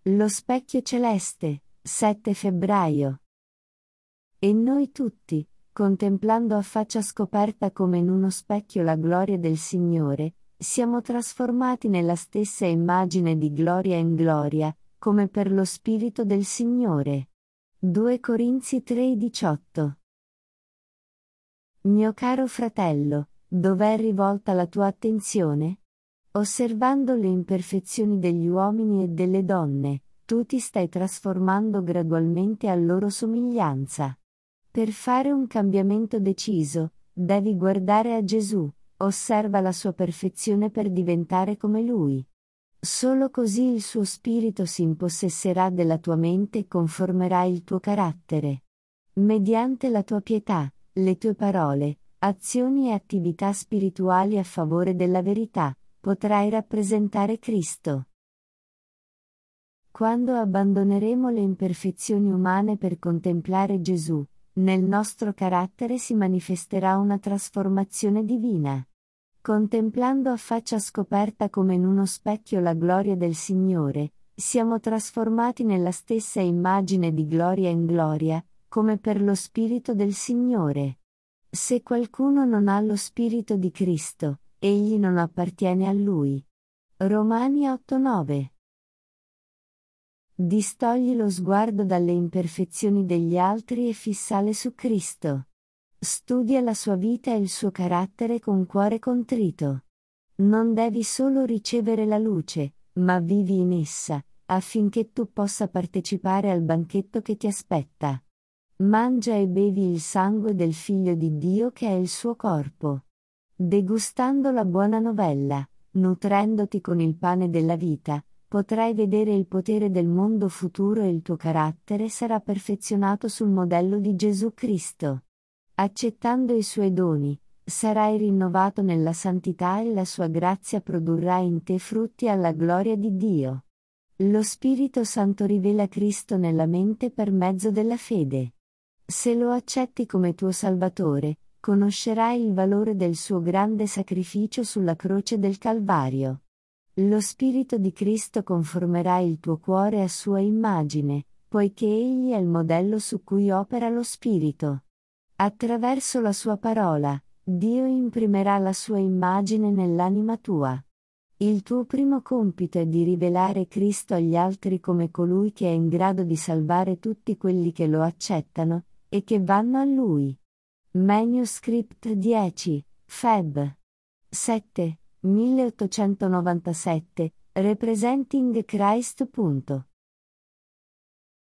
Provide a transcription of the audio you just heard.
Lo specchio celeste, 7 febbraio. E noi tutti, contemplando a faccia scoperta come in uno specchio la gloria del Signore, siamo trasformati nella stessa immagine di gloria in gloria, come per lo Spirito del Signore. 2 Corinzi 3:18. Mio caro fratello, dov'è rivolta la tua attenzione? Osservando le imperfezioni degli uomini e delle donne, tu ti stai trasformando gradualmente a loro somiglianza. Per fare un cambiamento deciso, devi guardare a Gesù, osserva la sua perfezione per diventare come Lui. Solo così il suo spirito si impossesserà della tua mente e conformerà il tuo carattere. Mediante la tua pietà, le tue parole, azioni e attività spirituali a favore della verità, potrai rappresentare Cristo. Quando abbandoneremo le imperfezioni umane per contemplare Gesù, nel nostro carattere si manifesterà una trasformazione divina. Contemplando a faccia scoperta come in uno specchio la gloria del Signore, siamo trasformati nella stessa immagine di gloria in gloria, come per lo Spirito del Signore. Se qualcuno non ha lo Spirito di Cristo, egli non appartiene a Lui. Romani 8:9. Distogli lo sguardo dalle imperfezioni degli altri e fissale su Cristo. Studia la sua vita e il suo carattere con cuore contrito. Non devi solo ricevere la luce, ma vivi in essa, affinché tu possa partecipare al banchetto che ti aspetta. Mangia e bevi il sangue del Figlio di Dio che è il suo corpo. Degustando la buona novella, nutrendoti con il pane della vita, potrai vedere il potere del mondo futuro e il tuo carattere sarà perfezionato sul modello di Gesù Cristo. Accettando i suoi doni, sarai rinnovato nella santità e la sua grazia produrrà in te frutti alla gloria di Dio. Lo Spirito Santo rivela Cristo nella mente per mezzo della fede. Se lo accetti come tuo Salvatore, conoscerai il valore del suo grande sacrificio sulla croce del Calvario. Lo Spirito di Cristo conformerà il tuo cuore a sua immagine, poiché Egli è il modello su cui opera lo Spirito. Attraverso la sua parola, Dio imprimerà la sua immagine nell'anima tua. Il tuo primo compito è di rivelare Cristo agli altri come colui che è in grado di salvare tutti quelli che lo accettano, e che vanno a Lui. Manuscript 10, Feb. 7, 1897, Representing Christ.